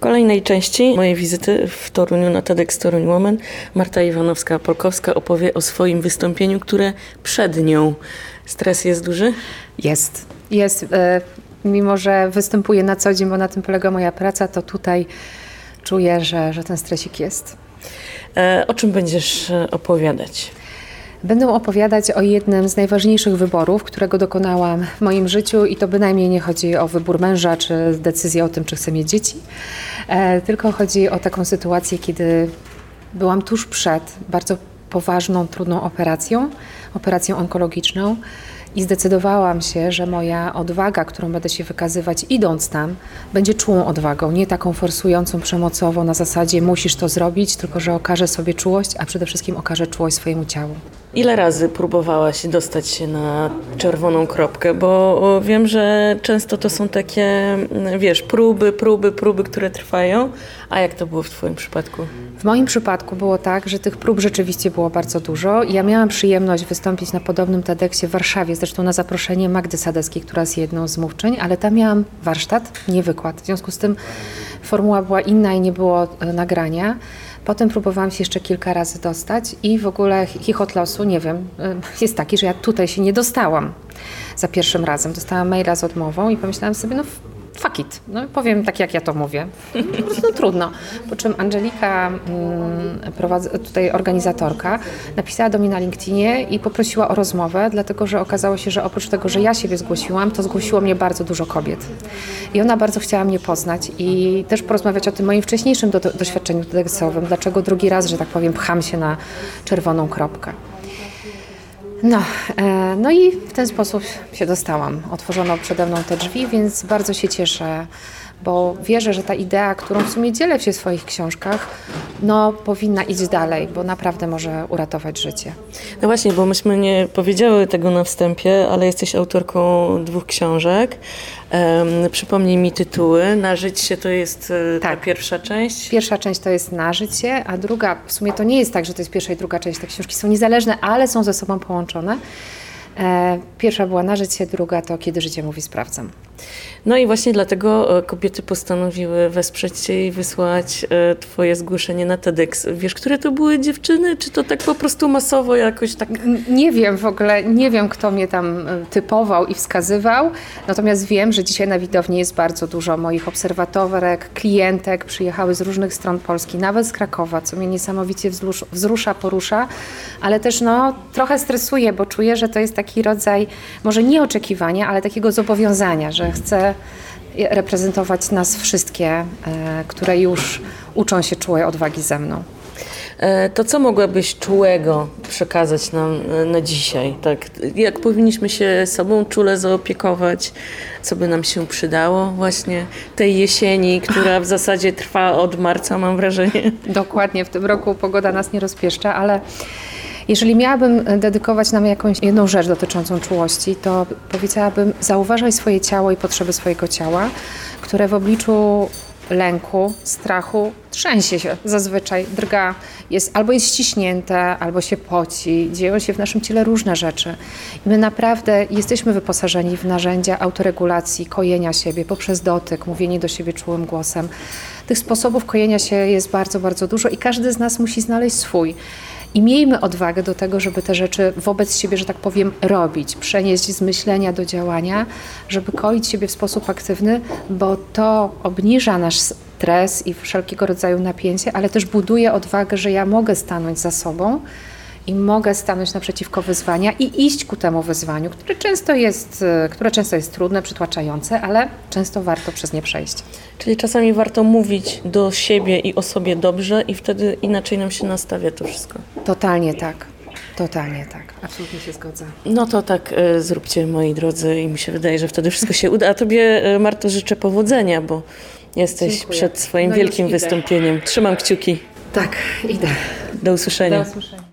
kolejnej części mojej wizyty w Toruniu na TEDx Toruń Women Marta Iwanowska-Polkowska opowie o swoim wystąpieniu, które przed nią. Stres jest duży? Jest. Mimo że występuję na co dzień, bo na tym polega moja praca, to tutaj czuję, że ten stresik jest. O czym będziesz opowiadać? Będę opowiadać o jednym z najważniejszych wyborów, którego dokonałam w moim życiu i to bynajmniej nie chodzi o wybór męża, czy decyzję o tym, czy chcę mieć dzieci, tylko chodzi o taką sytuację, kiedy byłam tuż przed bardzo poważną, trudną operacją onkologiczną i zdecydowałam się, że moja odwaga, którą będę się wykazywać idąc tam, będzie czułą odwagą, nie taką forsującą, przemocową na zasadzie musisz to zrobić, tylko że okażę sobie czułość, a przede wszystkim okażę czułość swojemu ciału. Ile razy próbowałaś dostać się na czerwoną kropkę? Bo wiem, że często to są takie, próby, które trwają. A jak to było w Twoim przypadku? W moim przypadku było tak, że tych prób rzeczywiście było bardzo dużo. Ja miałam przyjemność wystąpić na podobnym TEDxie w Warszawie, zresztą na zaproszenie Magdy Sadeckiej, która jest jedną z mówczyń, ale tam miałam warsztat, nie wykład. W związku z tym formuła była inna i nie było nagrania. Potem próbowałam się jeszcze kilka razy dostać i w ogóle chichot losu, nie wiem, jest taki, że ja tutaj się nie dostałam za pierwszym razem. Dostałam maila z odmową i pomyślałam sobie, fuck it, powiem tak, jak ja to mówię. Po prostu trudno. Po czym Angelika, tutaj organizatorka, napisała do mnie na LinkedInie i poprosiła o rozmowę, dlatego że okazało się, że oprócz tego, że ja siebie zgłosiłam, to zgłosiło mnie bardzo dużo kobiet. I ona bardzo chciała mnie poznać i też porozmawiać o tym moim wcześniejszym doświadczeniu TEDxowym, dlaczego drugi raz, że tak powiem, pcham się na czerwoną kropkę. No i w ten sposób się dostałam. Otworzono przede mną te drzwi, więc bardzo się cieszę, bo wierzę, że ta idea, którą w sumie dzielę się w swoich książkach, powinna iść dalej, bo naprawdę może uratować życie. No właśnie, bo myśmy nie powiedziały tego na wstępie, ale jesteś autorką 2 książek. Przypomnij mi tytuły. Nażyć się to jest ta pierwsza część? Pierwsza część to jest Nażyć się, a druga, w sumie to nie jest tak, że to jest pierwsza i druga część. Te książki są niezależne, ale są ze sobą połączone. Pierwsza była Nażyć się, druga to Kiedy życie mówi sprawdzam. No i właśnie dlatego kobiety postanowiły wesprzeć Cię i wysłać Twoje zgłoszenie na TEDx. Wiesz, które to były dziewczyny? Czy to tak po prostu masowo jakoś tak? Nie wiem w ogóle, nie wiem kto mnie tam typował i wskazywał, natomiast wiem, że dzisiaj na widowni jest bardzo dużo moich obserwatorek, klientek, przyjechały z różnych stron Polski, nawet z Krakowa, co mnie niesamowicie wzrusza, porusza, ale też trochę stresuje, bo czuję, że to jest taki rodzaj, może nie oczekiwania, ale takiego zobowiązania, że chcę reprezentować nas wszystkie, które już uczą się czułej odwagi ze mną. To co mogłabyś czułego przekazać nam na dzisiaj? Tak? Jak powinniśmy się sobą czule zaopiekować? Co by nam się przydało właśnie tej jesieni, która w zasadzie trwa od marca, mam wrażenie? Dokładnie, w tym roku pogoda nas nie rozpieszcza, ale jeżeli miałabym dedykować nam jakąś jedną rzecz dotyczącą czułości, to powiedziałabym: zauważaj swoje ciało i potrzeby swojego ciała, które w obliczu lęku, strachu trzęsie się zazwyczaj, drga, albo jest ściśnięte, albo się poci, dzieją się w naszym ciele różne rzeczy. I my naprawdę jesteśmy wyposażeni w narzędzia autoregulacji, kojenia siebie poprzez dotyk, mówienie do siebie czułym głosem. Tych sposobów kojenia się jest bardzo, bardzo dużo i każdy z nas musi znaleźć swój. I miejmy odwagę do tego, żeby te rzeczy wobec siebie, że tak powiem, robić, przenieść z myślenia do działania, żeby koić siebie w sposób aktywny, bo to obniża nasz stres i wszelkiego rodzaju napięcie, ale też buduje odwagę, że ja mogę stanąć za sobą i mogę stanąć naprzeciwko wyzwania i iść ku temu wyzwaniu, które często jest trudne, przytłaczające, ale często warto przez nie przejść. Czyli czasami warto mówić do siebie i o sobie dobrze i wtedy inaczej nam się nastawia to wszystko. Totalnie tak. Absolutnie się zgodzę. No to tak zróbcie, moi drodzy, i mi się wydaje, że wtedy wszystko się uda. A Tobie, Marto, życzę powodzenia, bo jesteś Dziękuję. przed swoim wielkim wystąpieniem. Trzymam kciuki. Tak, idę. Do usłyszenia. Do usłyszenia.